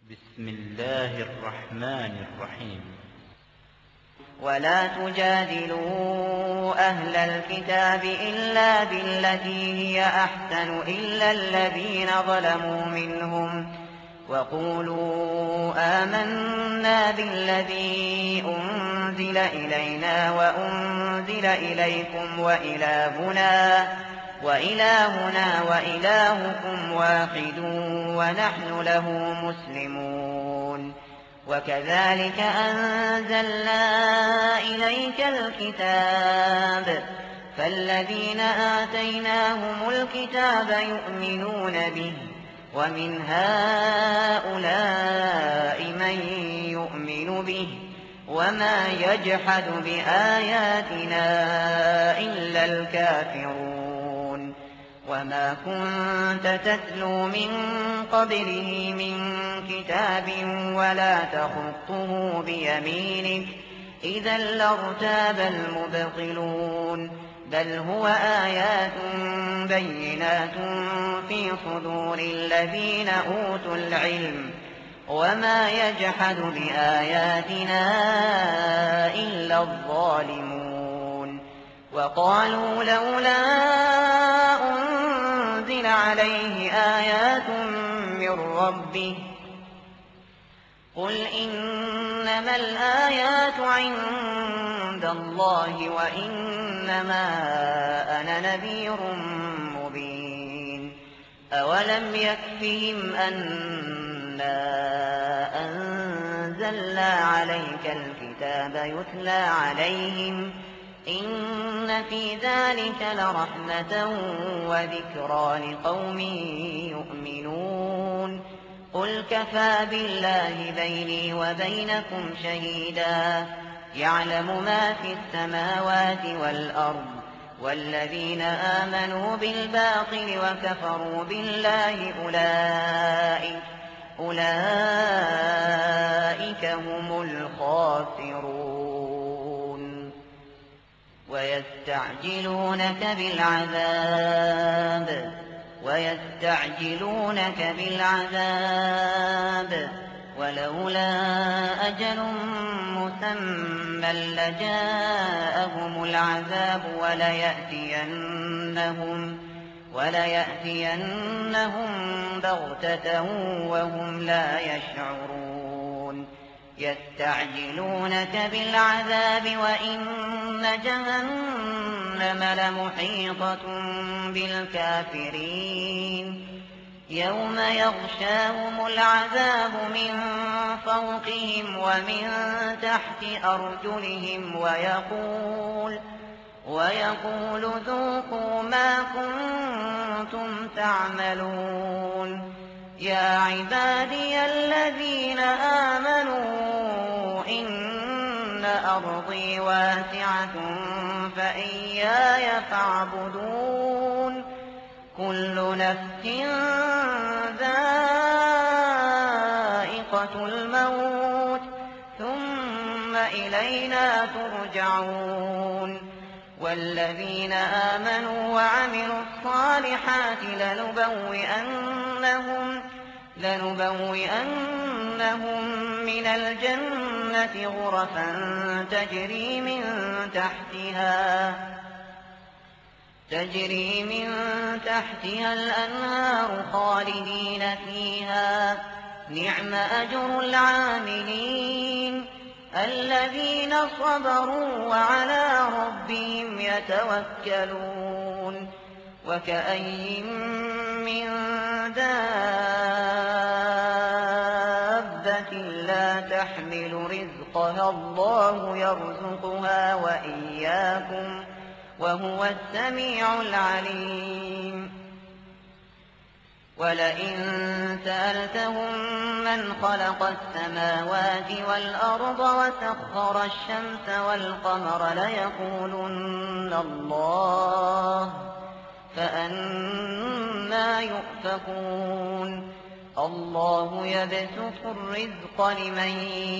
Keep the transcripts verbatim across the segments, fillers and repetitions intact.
بسم الله الرحمن الرحيم. ولا تجادلوا أهل الكتاب إلا بالتي هي أحسن إلا الذين ظلموا منهم وقولوا آمنا بالذي أنزل إلينا وأنزل إليكم وإلهنا وإلهنا وإلهكم واحد ونحن له مسلمون. وكذلك أنزلنا إليك الكتاب فالذين آتيناهم الكتاب يؤمنون به ومن هؤلاء من يؤمن به وما يجحد بآياتنا إلا الكافرون. وما كنت تتلو من قبله من كتاب ولا تخطه بيمينك إذا لارتاب المبطلون بل هو آيات بينات في صدور الذين أوتوا العلم وما يجحد بآياتنا إلا الظالمون. وقالوا لولا أنزل عليه آيات من ربه قل إنما الآيات عند الله وإنما أنا نذير مبين. أولم يكفهم أنا أنزلنا عليك الكتاب يتلى عليهم إن في ذلك لرحمة وذكرى لقوم يؤمنون. قل كفى بالله بيني وبينكم شهيدا يعلم ما في السماوات والأرض والذين آمنوا بالباطل وكفروا بالله أولئك, أولئك هم الخاسرون. ويستعجلونك بالعذاب ويستعجلونك بالعذاب ولولا أجل مسمى لجاءهم العذاب وليأتينهم, وليأتينهم بغتة وهم لا يشعرون. يستعجلونك بالعذاب وإن جهنم لمحيطة بالكافرين يوم يغشاهم العذاب من فوقهم ومن تحت أرجلهم ويقول, ويقول ذوقوا ما كنتم تعملون. يا عبادي الذين آمنوا إن أرضي واسعة فإياي فاعبدون. كل نفس ذائقة الموت ثم إلينا ترجعون. والذين آمنوا وعملوا الصالحات لنبوئنهم, لنبوئنهم من الجنة غرفا تجري من تحتها تجري من تحتها الأنهار خالدين فيها نعم أجر العاملين الذين صبروا وعلى ربهم يتوكلون. وكأي من دابة لا تحمل رزقها الله يرزقها وإياكم وهو السميع العليم. ولئن سألتهم من خلق السماوات والأرض وسخر الشمس والقمر ليقولن الله فأنى يؤفكون. الله يبسط الرزق لمن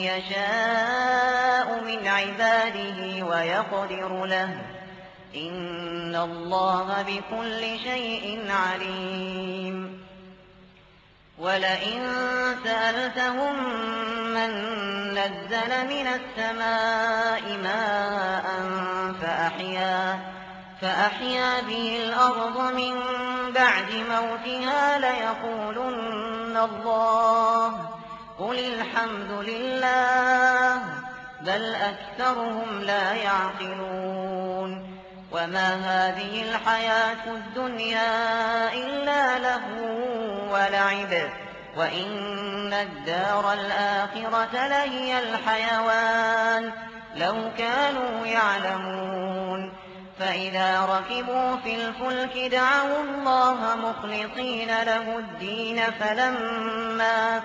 يشاء من عباده ويقدر له إن الله بكل شيء عليم. ولئن سألتهم من نزل من السماء ماء فأحيا, فأحيا به الأرض من بعد موتها ليقولن الله قل الحمد لله بل أكثرهم لا يعقلون وما هذه الحياة الدنيا إلا لهو ولعب وإن الدار الآخرة لهي الحيوان لو كانوا يعلمون فإذا ركبوا في الفلك دعوا الله مخلصين له الدين فلما,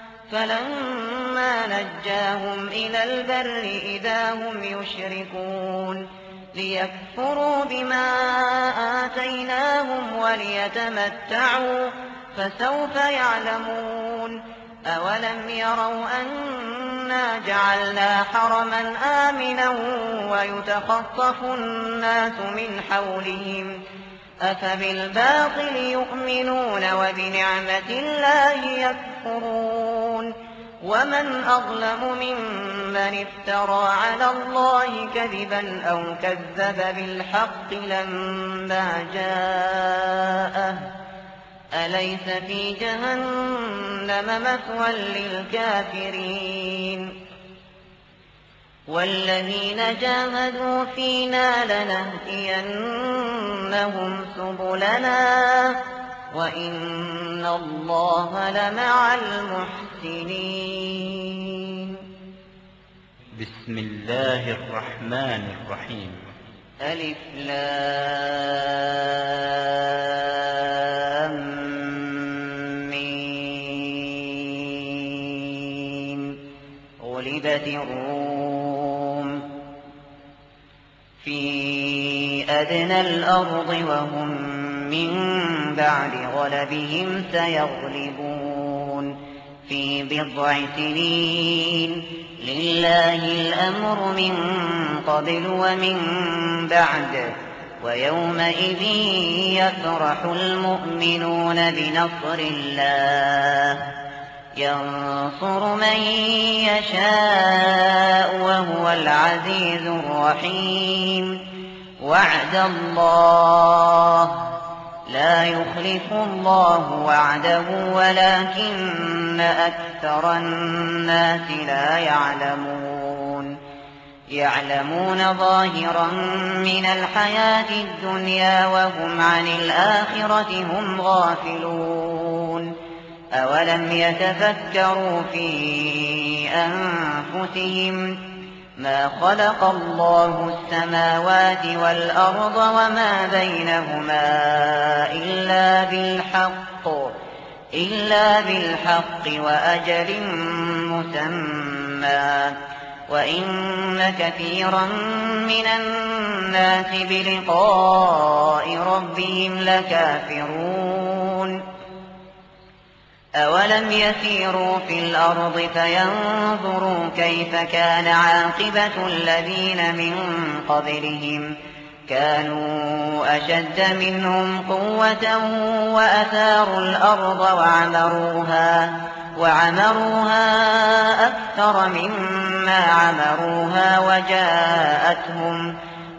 فلما نجاهم إلى البر إذا هم يشركون ليكفروا بما آتيناهم وليتمتعوا فسوف يعلمون أولم يروا أنا جعلنا حرما آمنا ويتخطف الناس من حولهم أفبالباطل يؤمنون وبنعمة الله يكفرون ومن أظلم ممن افترى على الله كذبا أو كذب بالحق لما جاءه أليس في جهنم مثوى للكافرين والذين جاهدوا فينا لنهدينهم سبلنا وإن الله لمع المحسنين. بسم الله الرحمن الرحيم. ألف لام ميم. غلبت الروم في أدنى الأرض وهم من بعد غلبهم سيغلبون في بضع سنين لله الأمر من قبل ومن بعد ويومئذ يفرح المؤمنون بنصر الله ينصر من يشاء وهو العزيز الرحيم. وعد الله لا يخلف الله وعده ولكن أكثر الناس لا يعلمون. يعلمون ظاهرا من الحياة الدنيا وهم عن الآخرة هم غافلون. أولم يتفكروا في أنفسهم ما خلق الله السماوات والأرض وما بينهما إلا بالحق إلا بالحق وأجل مسمى وإن كثيرا من الناس بلقاء ربهم لكافرون. أولم يسيروا في الأرض فينظروا كيف كان عاقبة الذين من قبلهم كانوا أشد منهم قوة وأثاروا الأرض وعمروها, وعمروها أكثر مما عمروها وجاءتهم,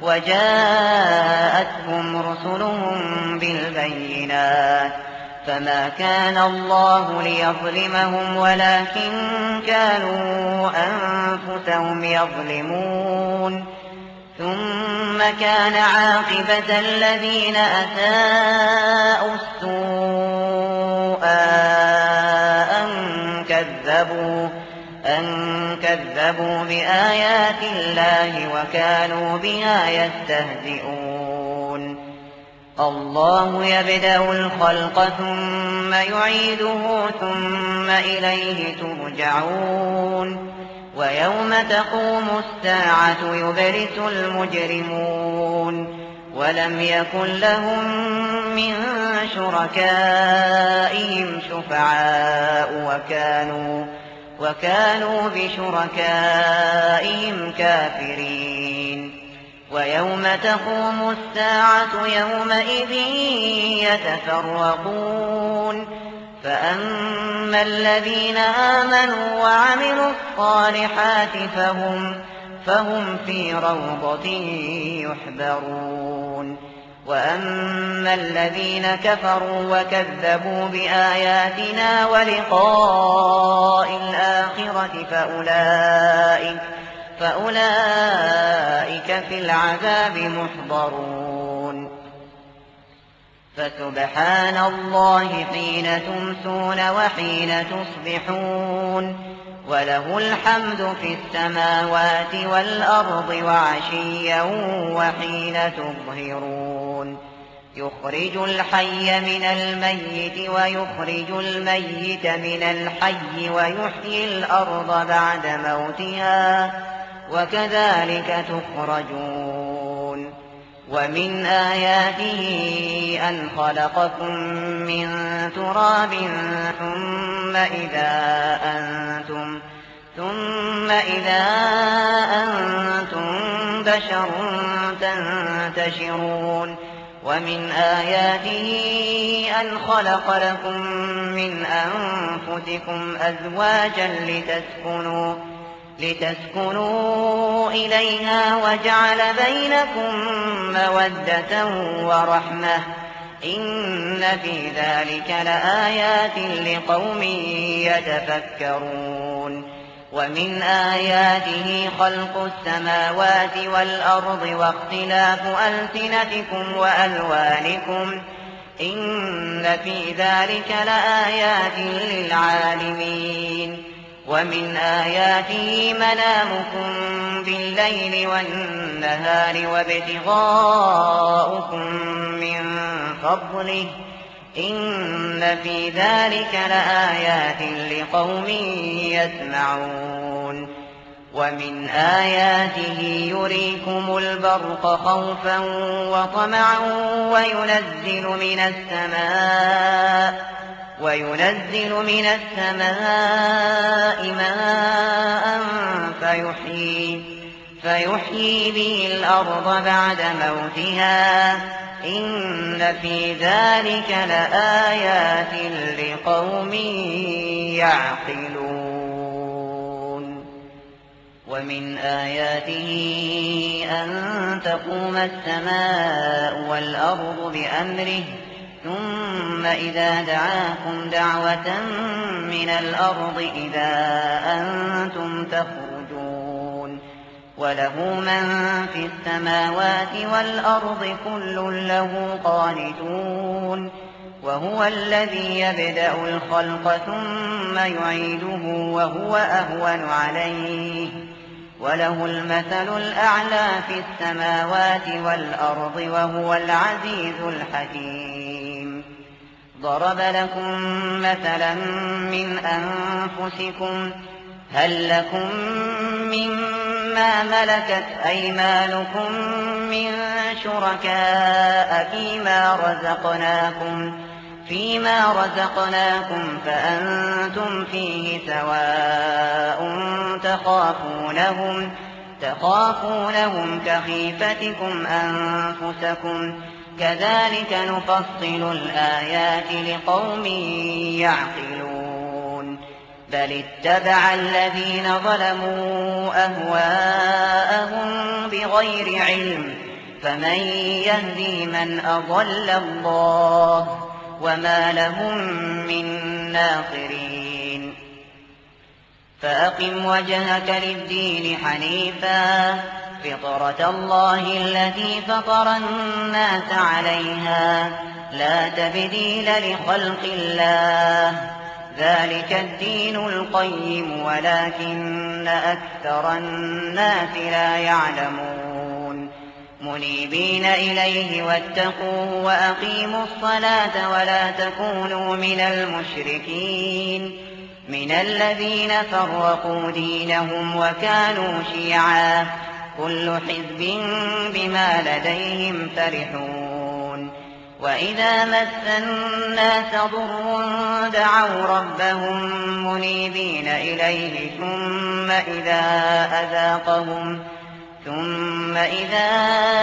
وجاءتهم رسلهم بالبينات فما كان الله ليظلمهم ولكن كانوا أنفسهم يظلمون. ثم كان عاقبة الذين أساءوا السوء أن كذبوا, أن كذبوا بآيات الله وكانوا بها يستهزئون. الله يبدأ الخلق ثم يعيده ثم إليه ترجعون. ويوم تقوم الساعة يبلس المجرمون ولم يكن لهم من شركائهم شفعاء وكانوا, وكانوا بشركائهم كافرين. ويوم تقوم الساعة يومئذ يتفرقون فأما الذين آمنوا وعملوا الصالحات فهم, فهم في روضة يحبرون وأما الذين كفروا وكذبوا بآياتنا ولقاء الآخرة فأولئك, فأولئك في العذاب محضرون فسبحان الله حين تمسون وحين تصبحون وله الحمد في السماوات والأرض وعشيا وحين تظهرون يخرج الحي من الميت ويخرج الميت من الحي ويحيي الأرض بعد موتها وكذلك تخرجون ومن آياته أن خلقكم من تراب ثم إذا أنتم, ثم إذا أنتم بشر تنتشرون ومن آياته أن خلق لكم من أنفسكم أزواجا لتسكنوا لتسكنوا إليها وجعل بينكم مودة ورحمة إن في ذلك لآيات لقوم يتفكرون ومن آياته خلق السماوات والأرض واختلاف ألسنتكم وألوانكم إن في ذلك لآيات للعالمين ومن آياته منامكم بالليل والنهار وابتغاؤكم من فضله إن في ذلك لآيات لقوم يسمعون ومن آياته يريكم البرق خوفا وطمعا وينزل من السماء وينزل من السماء ماء فيحيي, فيحيي به الأرض بعد موتها إن في ذلك لآيات لقوم يعقلون ومن آياته أن تقوم السماء والأرض بأمره ثم إذا دعاكم دعوة من الأرض إذا أنتم تخرجون وله من في السماوات والأرض كل له قانتون وهو الذي يبدأ الخلق ثم يعيده وهو أهون عليه وله المثل الأعلى في السماوات والأرض وهو العزيز الحكيم ضرب لكم مثلا من أنفسكم هل لكم مما ملكت أيمانكم من شركاء فيما رزقناكم فيما رزقناكم فأنتم فيه سواء تخافونهم تخافونهم كخيفتكم أنفسكم كذلك نفصل الآيات لقوم يعقلون بل اتبع الذين ظلموا أهواءهم بغير علم فمن يهدي من أضل الله وما لهم من ناصرين فأقم وجهك للدين حنيفا فطرة الله التي فطر الناس عليها لا تبديل لخلق الله ذلك الدين القيم ولكن أكثر الناس لا يعلمون منيبين إليه واتقوه وأقيموا الصلاة ولا تكونوا من المشركين من الذين فرقوا دينهم وكانوا شيعا كل حزب بما لديهم فرحون وإذا مس الناس ضر دعوا ربهم منيبين إليه ثم إذا أذاقهم ثم إذا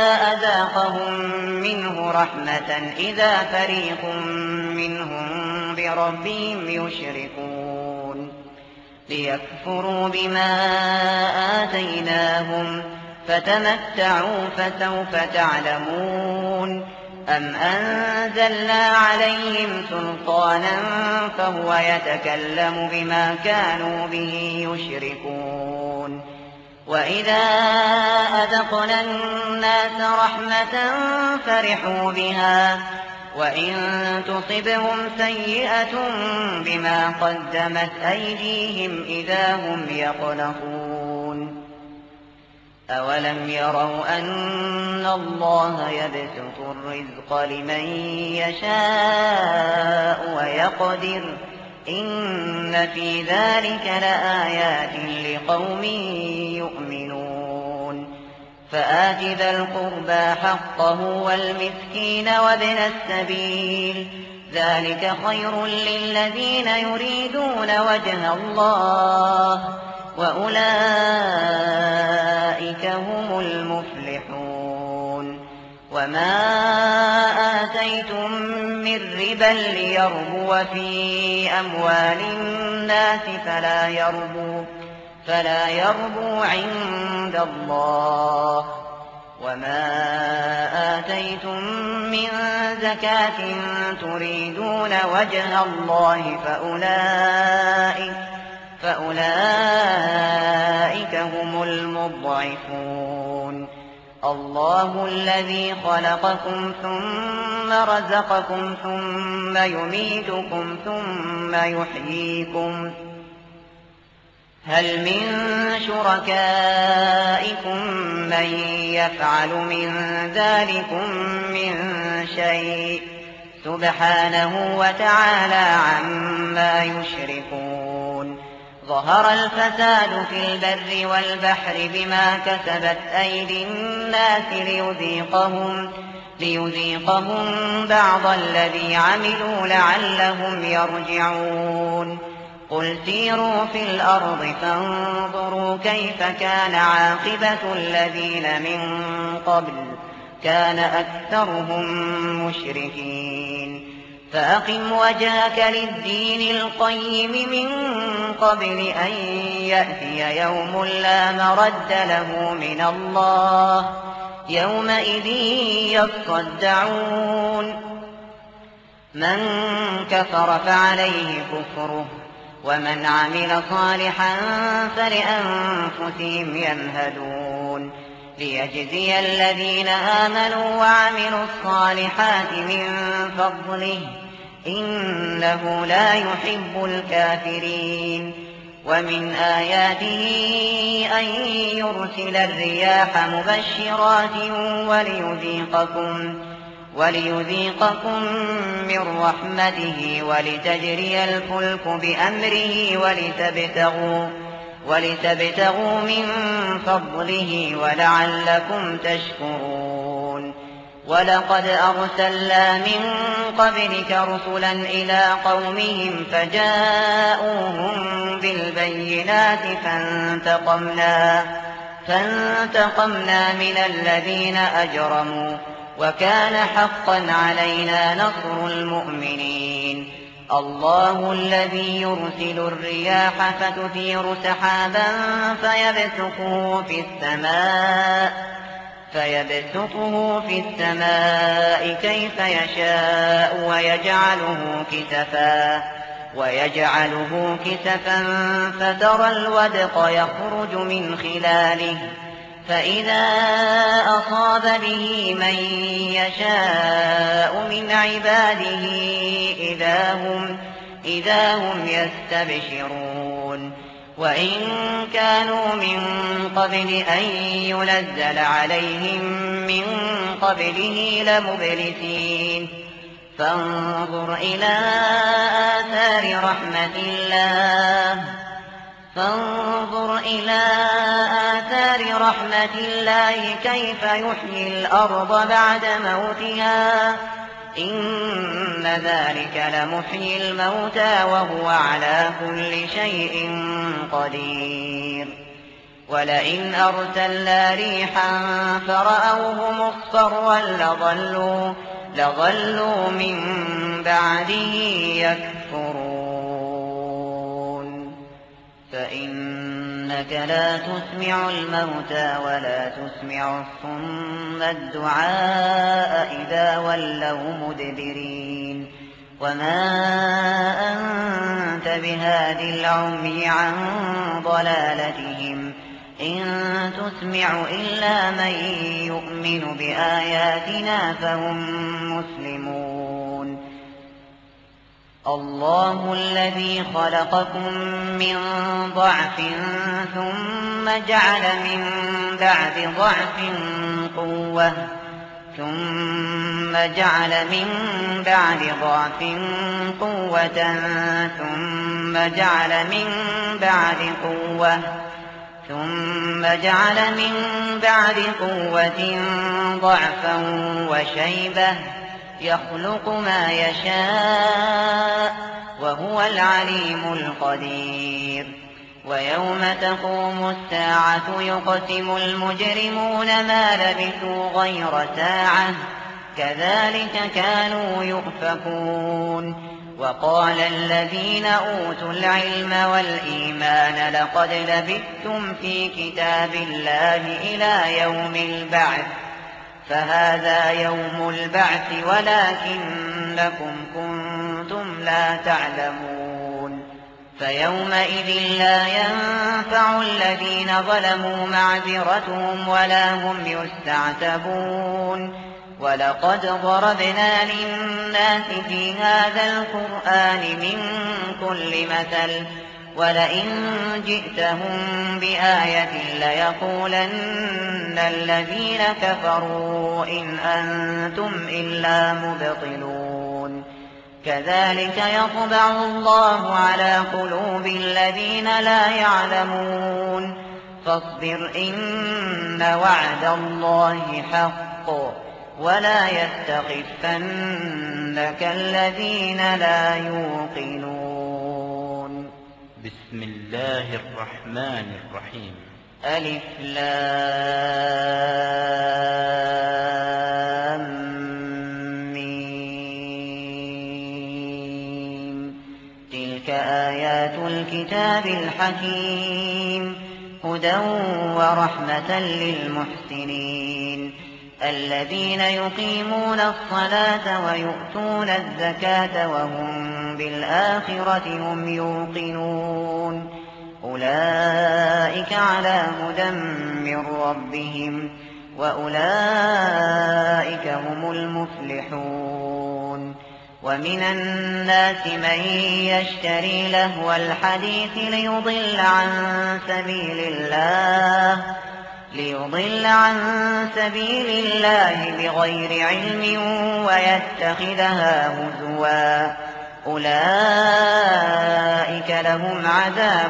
أذاقهم منه رحمة إذا فريق منهم بربهم يشركون ليكفروا بما آتيناهم فتمتعوا فسوف تعلمون أم أنزلنا عليهم سلطانا فهو يتكلم بما كانوا به يشركون وإذا أذقنا الناس رحمة فرحوا بها وإن تصبهم سيئة بما قدمت أيديهم إذا هم يقنطون أولم يروا أن الله يبسط الرزق لمن يشاء ويقدر إن في ذلك لآيات لقوم يؤمنون فآت ذا القربى حقه والمسكين وابن السبيل ذلك خير للذين يريدون وجه الله وأولئك هم المفلحون وما آتيتم من ربا ليربو في أموال الناس فلا يربو فلا يربو عند الله وما آتيتم من زكاة تريدون وجه الله فأولئك فأولئك هم المضعفون الله الذي خلقكم ثم رزقكم ثم يميتكم ثم يحييكم هل من شركائكم من يفعل من ذلكم من شيء سبحانه وتعالى عما يشركون ظهر الفساد في البر والبحر بما كسبت أيدي الناس ليذيقهم, ليذيقهم بعض الذي عملوا لعلهم يرجعون قل سيروا في الأرض فانظروا كيف كان عاقبة الذين من قبل كان أكثرهم مشركين فأقم وجهك للدين القيم من قبل أن يأتي يوم لا مرد له من الله يومئذ يصدعون من كفر فعليه كفره ومن عمل صالحا فلأنفسهم يمهدون ليجزي الذين آمنوا وعملوا الصالحات من فضله إنه لا يحب الكافرين ومن آياته أن يرسل الرياح مبشرات وليذيقكم وليذيقكم من رحمته ولتجري الفلك بأمره ولتبتغوا, ولتبتغوا من فضله ولعلكم تشكرون ولقد أرسلنا من قبلك رسلا إلى قومهم فجاءوهم بالبينات فانتقمنا, فانتقمنا من الذين أجرموا وكان حقا علينا نصر المؤمنين الله الذي يرسل الرياح فتثير سحابا فيبسطه في السماء فيبسطه في السماء كيف يشاء ويجعله كسفا ويجعله كسفا فترى الودق يخرج من خلاله فإذا أصاب به من يشاء من عباده إذا هم, إذا هم يستبشرون وإن كانوا من قبل أن ينزل عليهم من قبله لمبلسين فانظر إلى آثار رحمة الله فانظر إلى آثار رحمة الله كيف يحيي الأرض بعد موتها إن ذلك لمحيي الموتى وهو على كل شيء قدير ولئن أرسلنا ريحا فرأوه مصفرا لظلوا, لظلوا من بعده يكفرون فإنك لا تسمع الموتى ولا تسمع الصم الدعاء إذا ولوا مدبرين وما أنت بهاد العمي عن ضلالتهم إن تسمع إلا من يؤمن بآياتنا فهم مسلمون الله الذي خلقكم من ضعف ثم جعل من بعد ضعف قوة ثم جعل من بعد ضعف قوة ثم جعل من بعد قوة ثم جعل من بعد قوة ضعفا وشيبة يخلق ما يشاء وهو العليم القدير ويوم تقوم الساعة يقسم المجرمون ما لبثوا غير ساعة كذلك كانوا يؤفكون وقال الذين أوتوا العلم والإيمان لقد لبثتم في كتاب الله إلى يوم البعث فهذا يوم البعث ولكنكم كنتم لا تعلمون فيومئذ لا ينفع الذين ظلموا معذرتهم ولا هم يستعتبون ولقد ضربنا للناس في هذا القرآن من كل مثل ولئن جئتهم بآية ليقولن الذين كفروا إن أنتم إلا مبطلون كذلك يطبع الله على قلوب الذين لا يعلمون فاصبر إن وعد الله حق ولا يستخفنك الذين لا يوقنون بسم الله الرحمن الرحيم ألف لام ميم تلك آيات الكتاب الحكيم هدى ورحمة للمحسنين الذين يقيمون الصلاة ويؤتون الزكاة وهم بالآخرة هم يوقنون أولئك على هدى من ربهم وأولئك هم المفلحون ومن الناس من يشتري لهو الحديث ليضل عن سبيل الله ليضل عن سبيل الله بغير علم ويتخذها هزوا أولئك لهم عذاب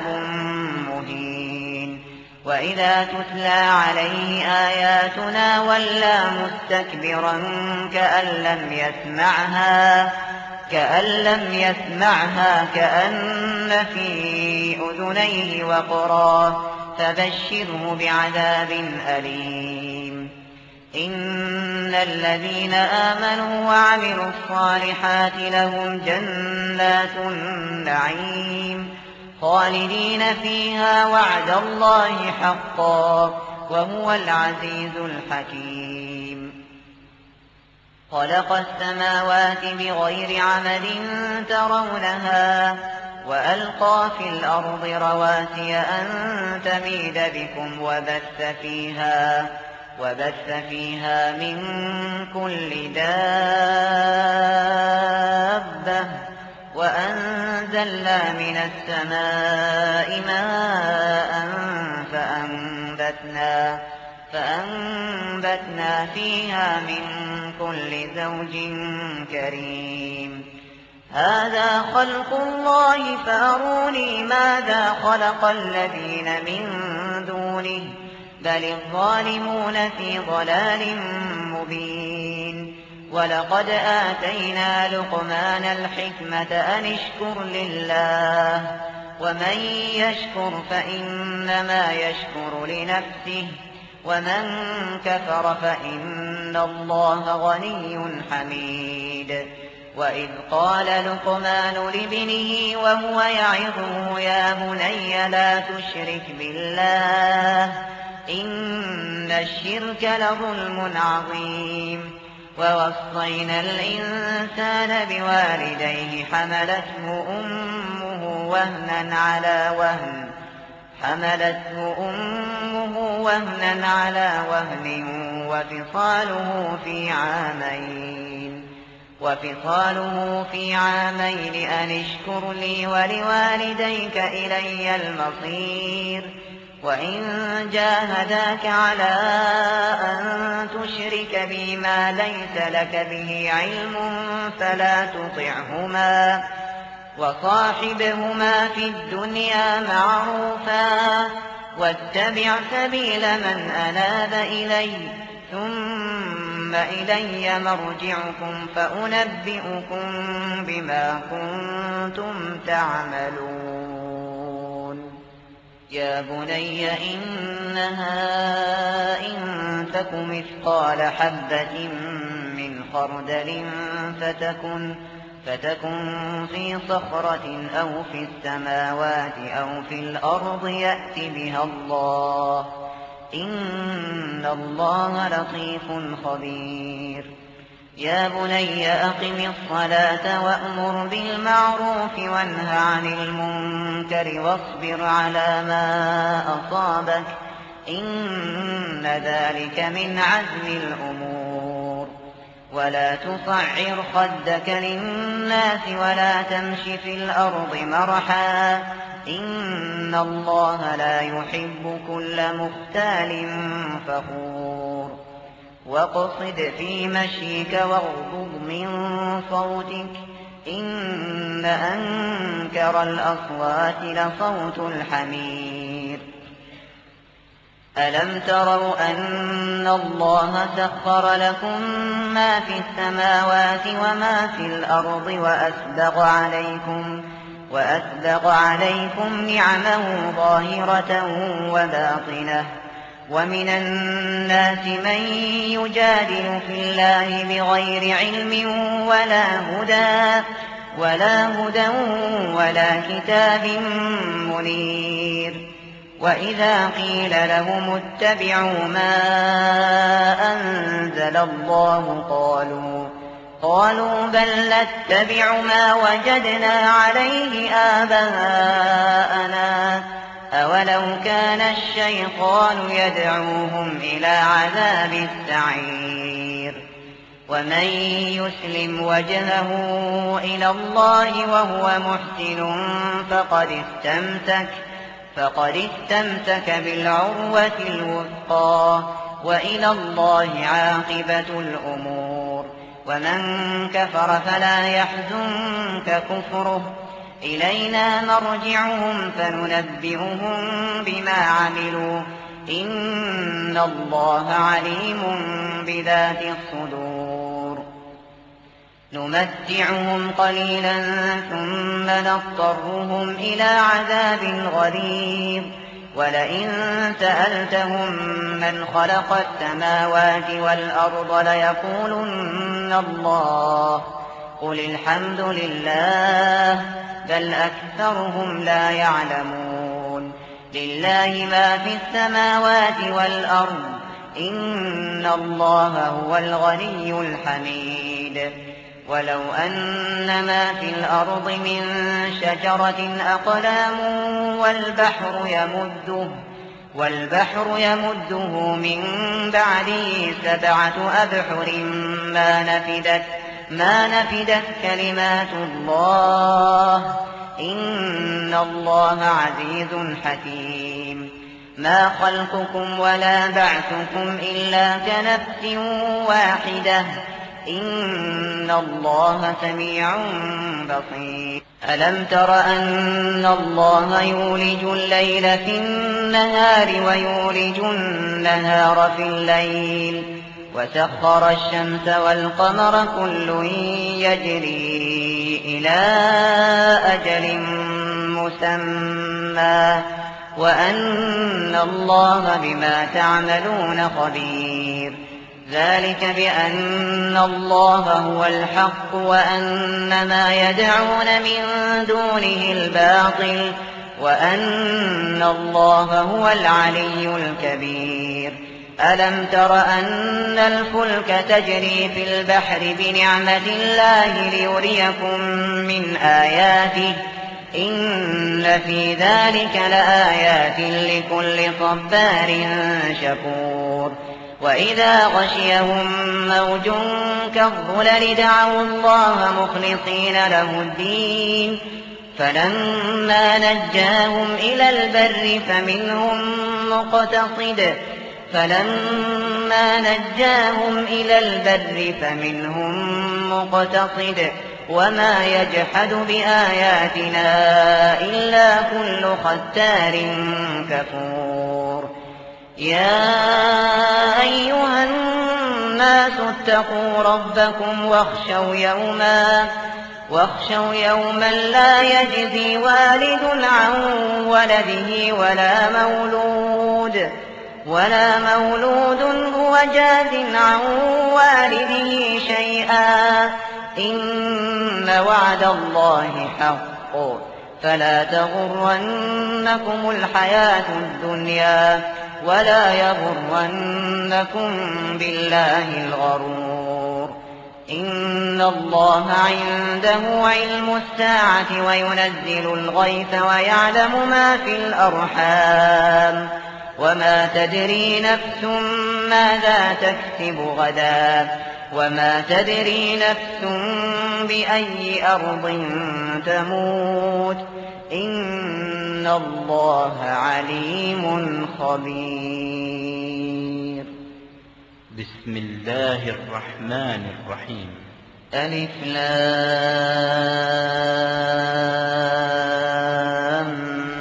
مهين وإذا تتلى عليه آياتنا ولى مستكبرا كأن لم يسمعها كأن لم يسمعها كأن في أذنيه وقرا فبشره بعذاب أليم إن الذين آمنوا وعملوا الصالحات لهم جنات النعيم خالدين فيها وعد الله حقا وهو العزيز الحكيم خلق السماوات بغير عمد ترونها وألقى في الأرض رواسي أن تميد بكم وبث فيها وبث فيها من كل دابة وأنزلنا من السماء ماء فأنبتنا فأنبتنا فيها من كل زوج كريم هذا خلق الله فأروني ماذا خلق الذين من دونه بل الظالمون في ضلال مبين ولقد آتينا لقمان الحكمة أن اشكر لله ومن يشكر فإنما يشكر لنفسه ومن كفر فإن الله غني حميد. وإذ قال لقمان لابنه وهو يعظه يا بني لا تشرك بالله إن الشرك لظلم عظيم. ووصينا الإنسان بوالديه حملته أمه وهنا على وهن حملته أمه وهنا على وهن وفصاله في عامين وفصاله في عامين أن اشكر لي ولوالديك إلي المصير. وإن جاهداك على أن تشرك بي ما ليس لك به علم فلا تطعهما وصاحبهما في الدنيا معروفا واتبع سبيل من أناب إلي ثم إلي مرجعكم فأنبئكم بما كنتم تعملون. يا بني إنها إن تك مثقال حبة من خردل فتكن فتكن في صخرة أو في السماوات أو في الأرض يأت بها الله إن الله لطيف خبير. يا بني أقم الصلاة وأمر بالمعروف وانه عن المنكر واصبر على ما أصابك إن ذلك من عزم الأمور. ولا تصعر خدك للناس ولا تمش في الأرض مرحا إن الله لا يحب كل مختال فخور. واقصد في مشيك واغضض من صوتك إن أنكر الأصوات لصوت الحمير. ألم تروا أن الله سخر لكم ما في السماوات وما في الأرض وأسبغ عليكم وأسبغ عليكم نعمه ظاهرة وباطنة ومن الناس من يجادل في الله بغير علم ولا هدى ولا هدى ولا كتاب منير. وإذا قيل لهم اتبعوا ما أنزل الله قالوا قالوا بل نتبع ما وجدنا عليه آباءنا أولو كان الشيطان يدعوهم إلى عذاب السعير. ومن يسلم وجهه إلى الله وهو محسن فقد استمسك فقد استمسك بالعروة الوثقى وإلى الله عاقبة الأمور. ومن كفر فلا يحزنك كفره إلينا مرجعهم فننبئهم بما عملوا إن الله عليم بذات الصدور. نمتعهم قليلا ثم نضطرهم إلى عذاب غليظ. ولئن سألتهم من خلق السماوات والأرض ليقولن الله قل الحمد لله بل أكثرهم لا يعلمون. لله ما في السماوات والأرض إن الله هو الغني الحميد. ولو أن ما في الأرض من شجرة أقلام والبحر يمده والبحر يمده من بعده سبعة أبحر ما نفدت ما نفدت كلمات الله إن الله عزيز حكيم. ما خلقكم ولا بعثكم إلا كنفس واحدة إن الله سميع بصير. ألم تر أن الله يولج الليل في النهار ويولج النهار في الليل وسخر الشمس والقمر كل يجري إلى أجل مسمى وأن الله بما تعملون خبير. ذلك بأن الله هو الحق وأن ما يدعون من دونه الباطل وأن الله هو العلي الكبير. ألم تر أن الفلك تجري في البحر بنعمة الله ليريكم من آياته إن في ذلك لآيات لكل صبار شكور. وإذا غشيهم موج كالظلل دعوا الله مخلصين له الدين فلما نجاهم إلى البر فمنهم مقتصد فلما نجاهم إلى البر فمنهم مقتصد وما يجحد بآياتنا إلا كل ختار كفور. يا أيها الناس اتقوا ربكم واخشوا يوما واخشوا يوما لا يجزي والد عن ولده ولا مولود ولا مولود هو جاز عن والده شيئا إن وعد الله حق فلا تغرنكم الحياة الدنيا ولا يغرنكم بالله الغرور. إن الله عنده علم الساعة وينزل الغيث ويعلم ما في الأرحام وما تدري نفس ماذا تكسب غدا وما تدري نفس بأي أرض تموت إن الله عليم خبير. بسم الله الرحمن الرحيم. ألف لام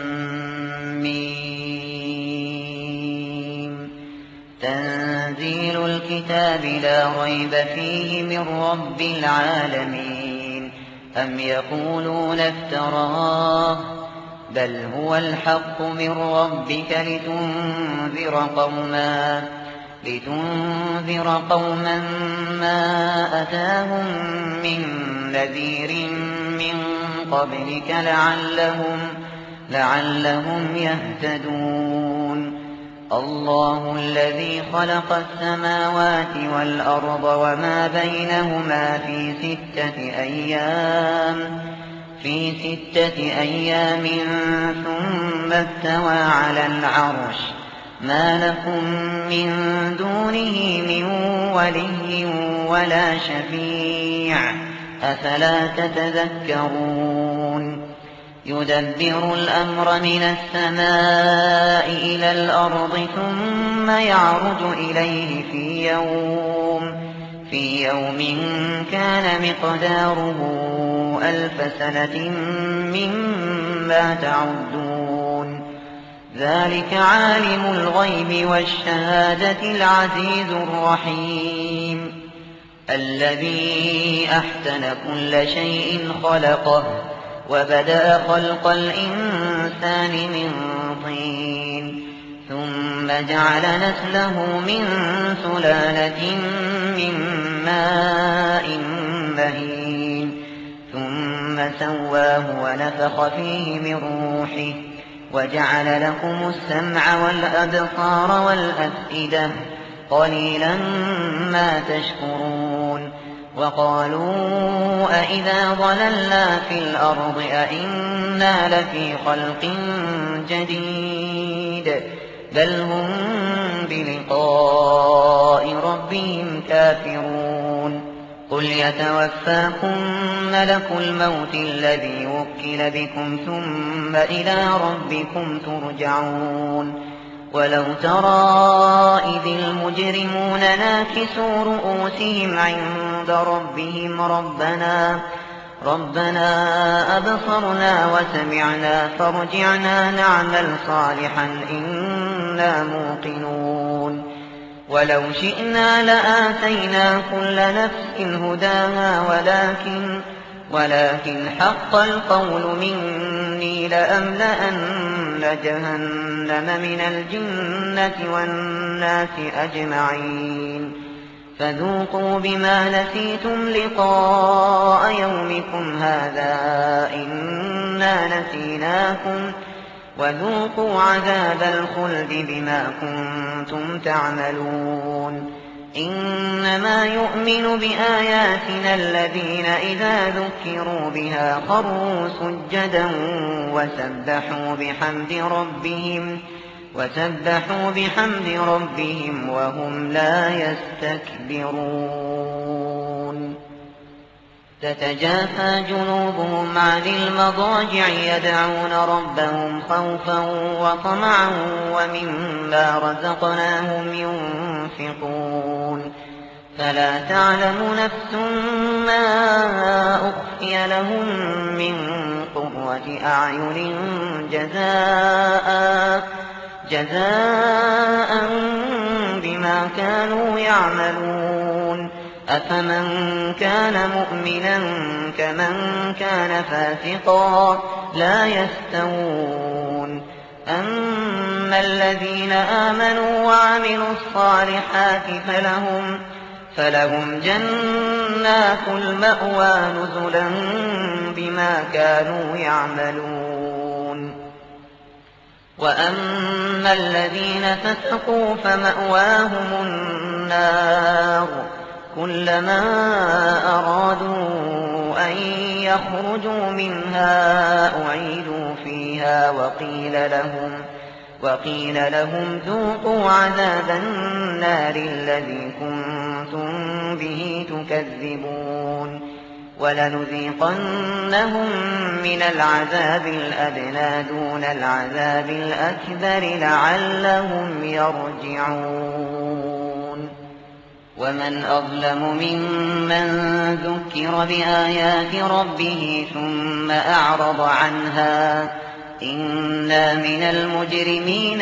ميم تنزيل الكتاب لا ريب فيه من رب العالمين. أم يقولون افتراه بل هو الحق من ربك لتنذر قوما لتنذر قوما ما أتاهم من نذير من قبلك لعلهم لعلهم يهتدون. الله الذي خلق السماوات والأرض وما بينهما في ستة أيام في ستة أيام ثم استوى على العرش ما لكم من دونه من ولي ولا شفيع أفلا تتذكرون. يدبر الأمر من السماء إلى الأرض ثم يعرج إليه في يوم في يوم كان مقداره ألف سنة مما تعدون. ذلك عالم الغيب والشهادة العزيز الرحيم الذي أحسن كل شيء خلقه وبدأ خلق الإنسان من طين ثم جعل نسله من سلالة من ماء مهين ثم سواه ونفخ فيه من روحه وجعل لكم السمع والأبصار والأفئدة قليلا ما تشكرون. وقالوا أئذا ضللنا في الأرض أئنا لفي خلق جديد بل هم بلقاء ربهم كافرون. قل يتوفاكم ملك الموت الذي وكل بكم ثم إلى ربكم ترجعون. ولو ترى إذ المجرمون ناكسوا رؤوسهم عند ربهم ربنا ربنا أبصرنا وسمعنا فارجعنا نعمل صالحا إنا موقنون. ولو شئنا لآتينا كل نفس هداها ولكن ولكن حق القول مني لأملأن حصول جهنم من الجنة والناس أجمعين فذوقوا بما نسيتم لقاء يومكم هذا إنا نسيناكم وذوقوا عذاب الخلد بما كنتم تعملون إنما يؤمن بآياتنا الذين إذا ذكروا بها خروا سجدا وسبحوا بحمد ربهم وسبحوا بحمد ربهم وهم لا يستكبرون تتجافى جنوبهم عن المضاجع يدعون ربهم خوفا وطمعا ومما رزقناهم ينفقون فلا تعلم نفس ما أخفي لهم من قرة أعين جزاء جزاء بما كانوا يعملون أفمن كان مؤمنا كمن كان فاسقا لا يستوون أما الذين آمنوا وعملوا الصالحات فلهم فلهم جنات المأوى نزلا بما كانوا يعملون وأما الذين فسقوا فمأواهم النار كلما أرادوا أن يخرجوا منها أعيدوا فيها وقيل لهم وقيل لهم ذوقوا عذاب النار الذي كنتم به تكذبون ولنذيقنهم من العذاب الأدنى دون العذاب الأكبر لعلهم يرجعون ومن أظلم ممن ذكر بآيات ربه ثم أعرض عنها إنا من المجرمين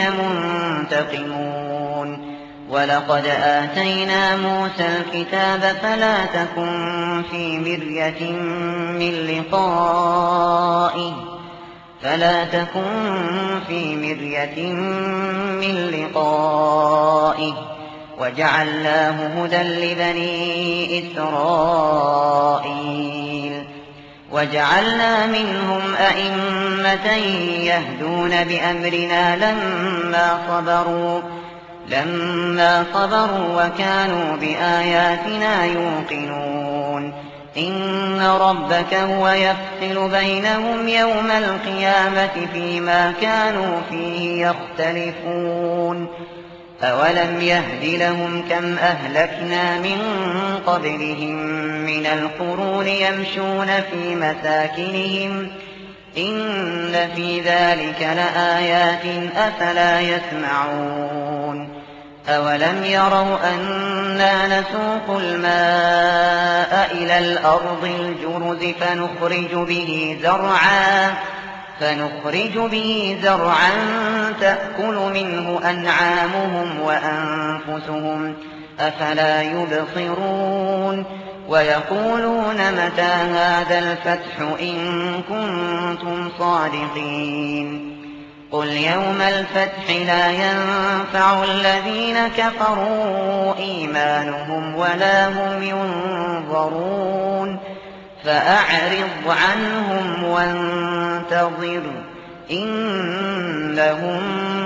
منتقمون ولقد آتينا موسى الكتاب فلا تكن في مرية من لقائه فلا تكن في مرية من لقائه وجعلناه هدى لبني إسرائيل وجعلنا منهم أئمة يهدون بأمرنا لما صبروا لما صبروا وكانوا بآياتنا يوقنون إن ربك هو يفصل بينهم يوم القيامة فيما كانوا فيه يختلفون أولم يهد لهم كم أهلكنا من قبلهم من القرون يمشون في مساكنهم إن في ذلك لآيات أفلا يسمعون أولم يروا أنا نسوق الماء إلى الأرض الجرز فنخرج به زرعا فنخرج به زرعا تأكل منه أنعامهم وأنفسهم أفلا يبصرون ويقولون متى هذا الفتح إن كنتم صادقين قل يوم الفتح لا ينفع الذين كفروا إيمانهم ولا هم ينظرون فأعرض عنهم وانتظر إنهم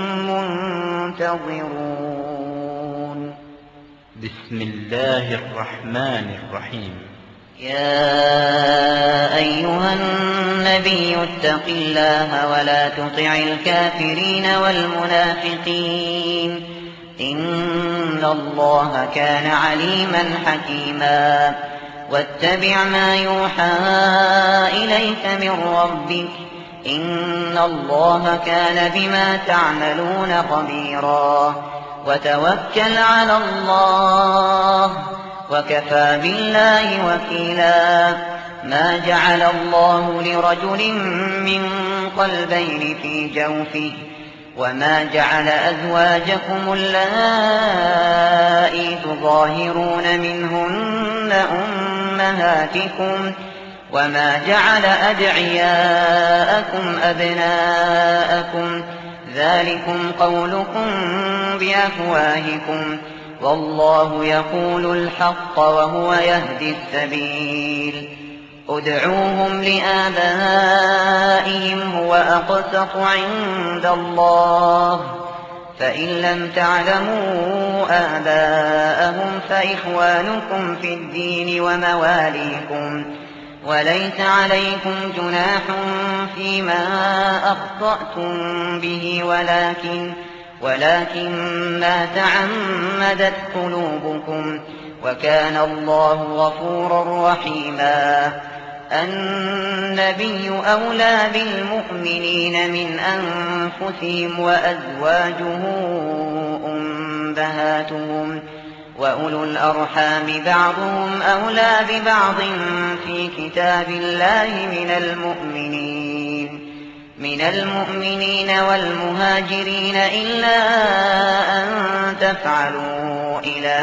منتظرون بسم الله الرحمن الرحيم يا أيها النبي اتق الله ولا تطع الكافرين والمنافقين إن الله كان عليما حكيما واتبع ما يوحى إليك من ربك إن الله كان بما تعملون خبيرا وتوكل على الله وكفى بالله وكيلا ما جعل الله لرجل من قلبين في جوفه وما جعل أزواجكم اللائي تظاهرون منهن أمهاتكم وما جعل أدعياءكم أبناءكم ذلكم قولكم بأفواهكم والله يقول الحق وهو يهدي السبيل ادعوهم لآبائهم هو أقسط عند الله فإن لم تعلموا آباءهم فإخوانكم في الدين ومواليكم وليس عليكم جناح فيما أخطأتم به ولكن ولكن ما تعمدت قلوبكم وكان الله غفورا رحيما النبي أولى بالمؤمنين من أنفسهم وأزواجه أمهاتهم وأولو الأرحام بعضهم أولى ببعض في كتاب الله من المؤمنين من المؤمنين والمهاجرين إلا أن تفعلوا إلى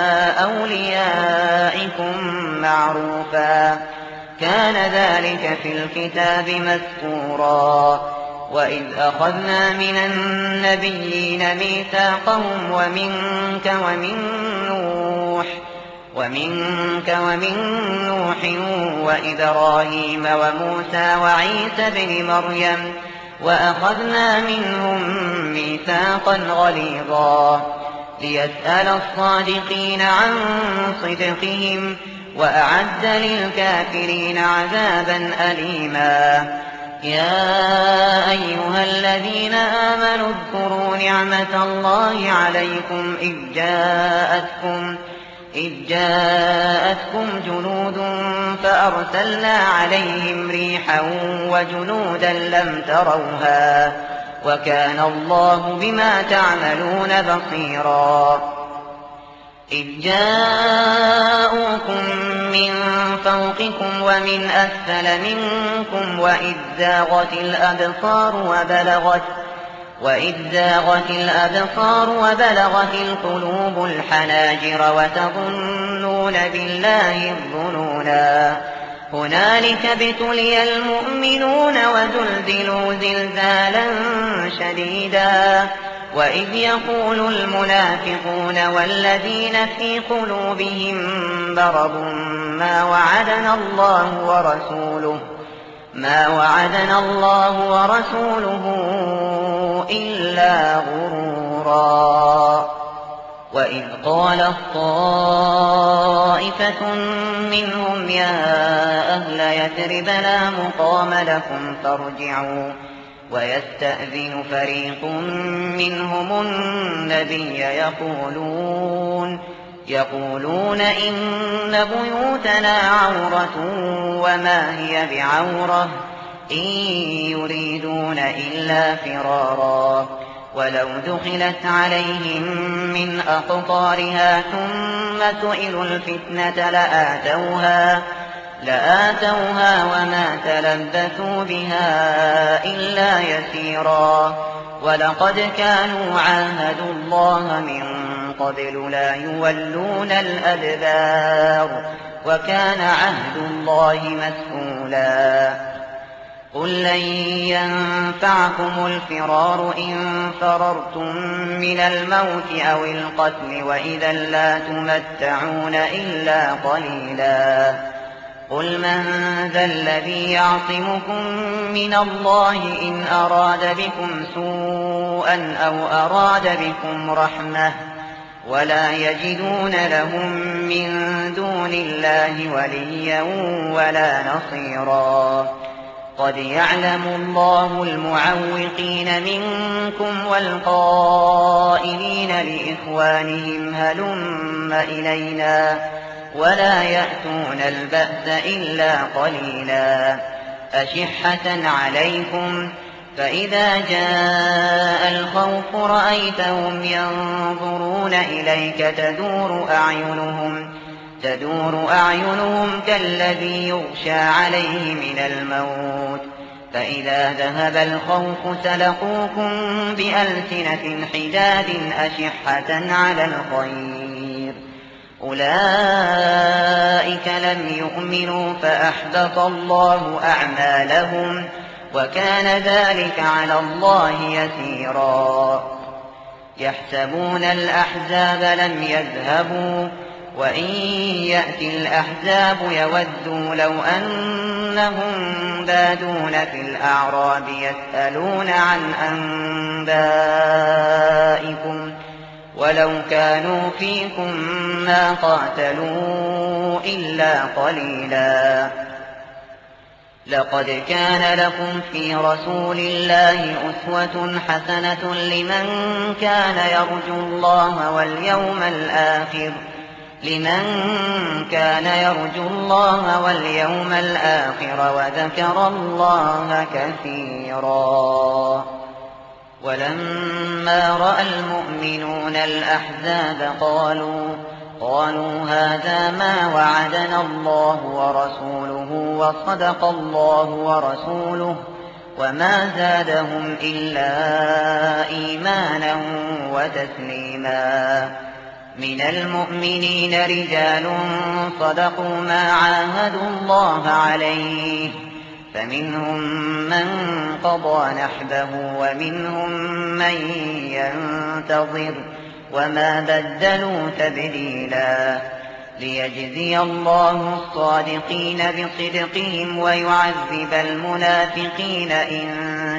أوليائكم معروفا كان ذلك في الكتاب مسطورا وإذ أخذنا من النبيين ميثاقهم ومنك ومن نوح ومنك ومن نوح وإبراهيم وموسى وعيسى بن مريم وأخذنا منهم ميثاقا غليظا ليسأل الصادقين عن صدقهم وأعد للكافرين عذابا أليما يا أيها الذين آمنوا اذكروا نعمة الله عليكم إذ جاءتكم إذ جاءتكم جنود فأرسلنا عليهم ريحا وجنودا لم تروها وكان الله بما تعملون بصيرا إذ جاءوكم من فوقكم ومن أسفل منكم وإذ زاغت الأبصار وبلغت وإذ زاغت الأبصار وبلغت القلوب الحناجر وتظنون بالله الظنونا هنالك ابتلي المؤمنون وزلزلوا زلزالا شديدا وإذ يقول المنافقون والذين في قلوبهم مرض ما وعدنا الله ورسوله ما وعدنا الله ورسوله إلا غرورا وإذ قالت طائفة منهم يا أهل يثرب لا مقام لكم فارجعوا ويستأذن فريق منهم النبي يقولون يقولون إن بيوتنا عورة وما هي بعورة إن يريدون إلا فرارا ولو دخلت عليهم من أقطارها ثم سئلوا الفتنة لآتوها لآتوها وما تلبثوا بها إلا يسيرا ولقد كانوا عاهدوا الله من قبل لا يولون الأدبار وكان عهد الله مسئولا قل لن ينفعكم الفرار إن فررتم من الموت أو القتل وإذا لا تمتعون إلا قليلا قل من ذا الذي يعصمكم من الله إن أراد بكم سوءا أو أراد بكم رحمة ولا يجدون لهم من دون الله وليا ولا نصيرا قد يعلم الله المعوقين منكم والقائلين لإخوانهم هلم إلينا ولا يأتون البأس إلا قليلا أشحة عليكم فإذا جاء الخوف رأيتهم ينظرون إليك تدور أعينهم تدور أعينهم كالذي يغشى عليه من الموت فإذا ذهب الخوف سلقوكم بألسنة حداد أشحة على الخير أولئك لم يؤمنوا فأحبط الله أعمالهم وكان ذلك على الله يسيرا يحسبون الأحزاب لم يذهبوا وإن يأتي الأحزاب يودوا لو أنهم بادون في الأعراب يسألون عن أنبائكم ولو كانوا فيكم ما قاتلوا إلا قليلا لقد كان لكم في رسول الله أسوة حسنة لمن كان يرجو الله واليوم الآخر لمن كان يرجو الله واليوم الآخر وذكر الله كثيرا ولما رأى المؤمنون الأحزاب قالوا قالوا هذا ما وعدنا الله ورسوله وصدق الله ورسوله وما زادهم إلا إيمانا وتسليما من المؤمنين رجال صدقوا ما عاهدوا الله عليه فمنهم من قضى نحبه ومنهم من ينتظر وما بدلوا تبديلا ليجزي الله الصادقين بصدقهم ويعذب المنافقين إن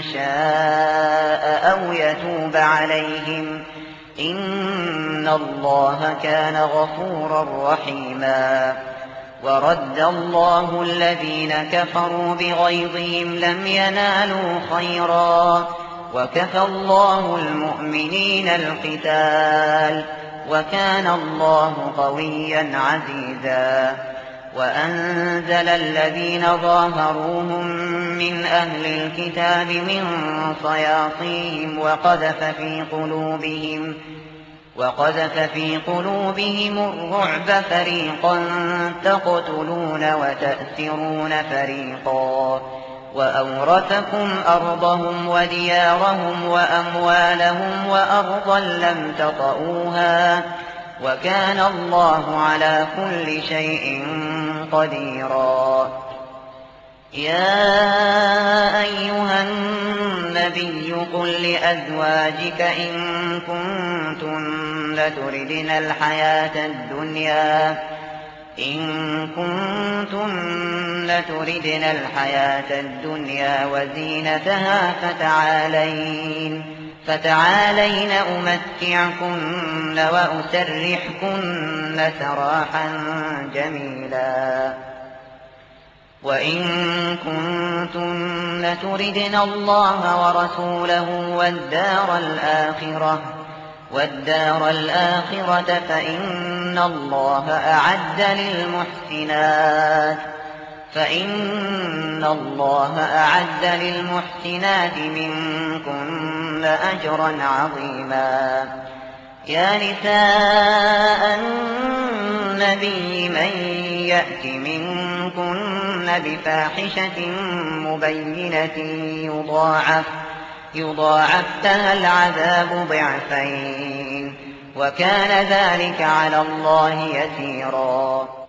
شاء أو يتوب عليهم إن الله كان غفورا رحيما ورد الله الذين كفروا بغيظهم لم ينالوا خيرا وكفى الله المؤمنين القتال وكان الله قويا عزيزا وأنزل الذين ظاهروهم من أهل الكتاب من صياصيهم وقذف في قلوبهم وقذف في قلوبهم الرعب فريقا تقتلون وتأسرون فريقا وأورثكم أرضهم وديارهم وأموالهم وأرضا لم تطئوها وكان الله على كل شيء قديرا يا أيها النبي قل لأزواجك إن كنتن تردن الحياة الدنيا إن كنتن تردن الحياة الدنيا وزينتها فتعالين فتعالين أمتعكن وأسرحكن سراحا جميلا وإن كنتن تردن الله ورسوله والدار الآخرة والدار الآخرة فإن الله أعد للمحسنات فإن الله أعد للمحسنات منكن أجرا عظيما يا نساء النبي من يأت منكن بفاحشة مبينة يضاعف يضاعف لها العذاب ضعفين وكان ذلك على الله يسيرا